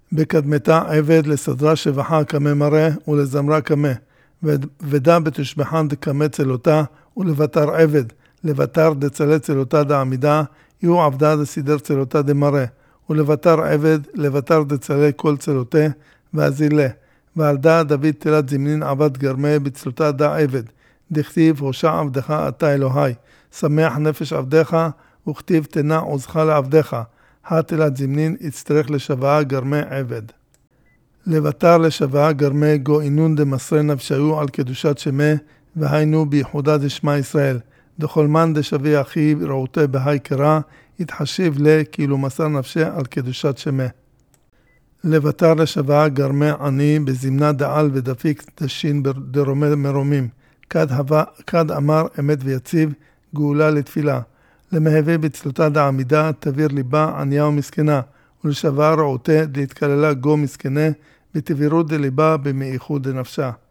בקדמתה עבד לסדרה שבחה כמה מראה ולזמרה כמה, ודה בתשבחן דקמה צלותה ולבטר עבד, לבטר דצלה צלותה דעמידה, יהיו עבדה דסידר צלותה דמראה, ולבטר עבד, לבטר דצלה כל צלותה, ואזילה, ועל דה דוד תלת זמנין עבד גרמה בצלותה דה עבד, דכתיב הושע עבדך אתה אלוהי, שמח נפש עבדך, וכתיב תנע עוזך לעבדך, התלת זמנין יצטרך לשוואה גרמה עבד. לבטר לשוואה גרמה גואינון דמסרי נפשהו על קדושת שמה, והיינו בייחודה דשמע ישראל, דכל מן דשווה אחי רעותה בהי קרא, יתחשיב לה כאילו מסר נפשה על קדושת שמה. לבטר לשוואה גרמה עני בזמנה דעל ודפיק דשין דרומה מרומים, כד אמר אמת ויציב גאולה לתפילה. למהווה בצלותה דעמידה תביר ליבה עניה ומסכנה, ולשוואה רעותה דהתקללה גו מסכנה, בתבירות דליבה במאיחוד דנפשה.